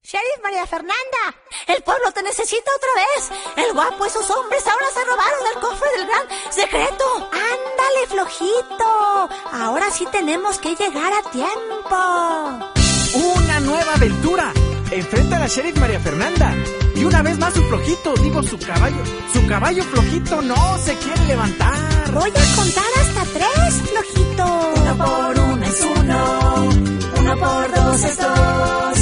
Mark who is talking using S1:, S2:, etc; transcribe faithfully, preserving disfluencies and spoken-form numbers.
S1: Sheriff María Fernanda, el pueblo te necesita otra vez. El guapo y sus hombres ahora se robaron el cofre del gran secreto. Ándale, flojito. Ahora sí tenemos que llegar a tiempo.
S2: Una nueva aventura. Enfrenta a la Sheriff María Fernanda. Y una vez más su flojito, digo su caballo. Su caballo flojito no se quiere levantar.
S1: Voy a contar hasta tres, flojito.
S3: Uno por uno es uno. Uno por dos es dos.